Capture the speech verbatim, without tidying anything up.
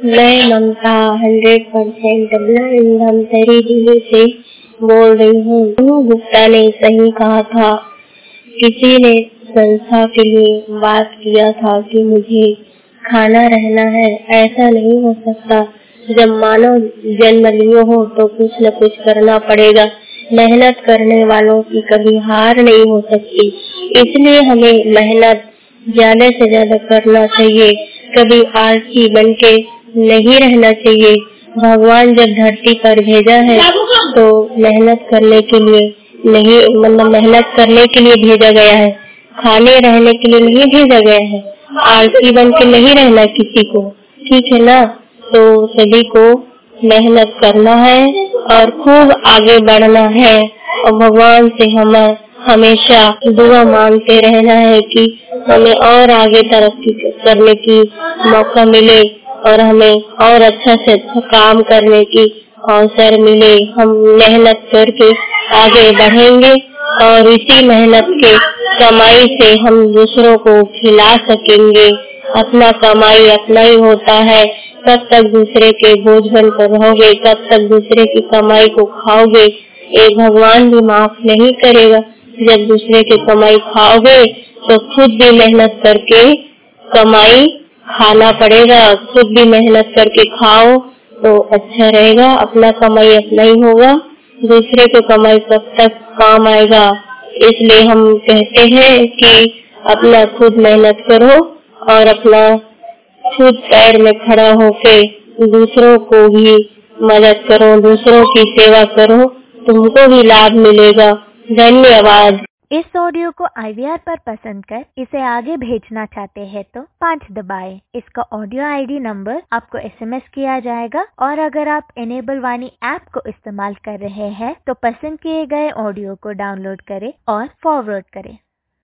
मैं ममता hundred percent Dhamtari जिले से बोल रही हूँ। अनु गुप्ता ने सही कहा था। किसी ने संस्था के लिए बात किया था कि मुझे खाना रहना है। ऐसा नहीं हो सकता। जब मानव जन्म लियो हो तो कुछ न कुछ करना पड़ेगा। मेहनत करने वालों की कभी हार नहीं हो सकती। इसलिए हमें मेहनत ज्यादा से ज्यादा करना चाहिए। कभी आलसी बनके नहीं रहना चाहिए। भगवान जब धरती पर भेजा है तो मेहनत करने के लिए नहीं, मतलब मेहनत करने के लिए भेजा गया है, खाने रहने के लिए नहीं भेजा गया है। आलसी बन के नहीं रहना किसी को, ठीक है ना। तो सभी को मेहनत करना है और खूब आगे बढ़ना है और भगवान से हमें हमेशा दुआ मांगते रहना है कि हमें और आगे तरक्की करने की मौका मिले और हमें और अच्छा से अच्छा काम करने की अवसर मिले। हम मेहनत करके आगे बढ़ेंगे और इसी मेहनत के कमाई से हम दूसरों को खिला सकेंगे। अपना कमाई अपना ही होता है। कब तक दूसरे के बोझ बनकर रहोगे, कब तक दूसरे की कमाई को खाओगे। एक भगवान भी माफ नहीं करेगा। जब दूसरे की कमाई खाओगे तो खुद भी मेहनत करके कमाई खाना पड़ेगा। खुद भी मेहनत करके खाओ तो अच्छा रहेगा। अपना कमाई अपना ही होगा, दूसरे की कमाई कब तक काम आएगा। इसलिए हम कहते हैं कि अपना खुद मेहनत करो और अपना खुद पैर में खड़ा होके दूसरों को भी मदद करो, दूसरों की सेवा करो, तुमको भी लाभ मिलेगा। धन्यवाद। इस ऑडियो को आई वी आर पर पसंद कर इसे आगे भेजना चाहते हैं तो पाँच दबाएं। इसका ऑडियो आई डी नंबर आपको एस एम एस किया जाएगा और अगर आप इनेबल वाणी ऐप को इस्तेमाल कर रहे हैं तो पसंद किए गए ऑडियो को डाउनलोड करें और फॉरवर्ड करें।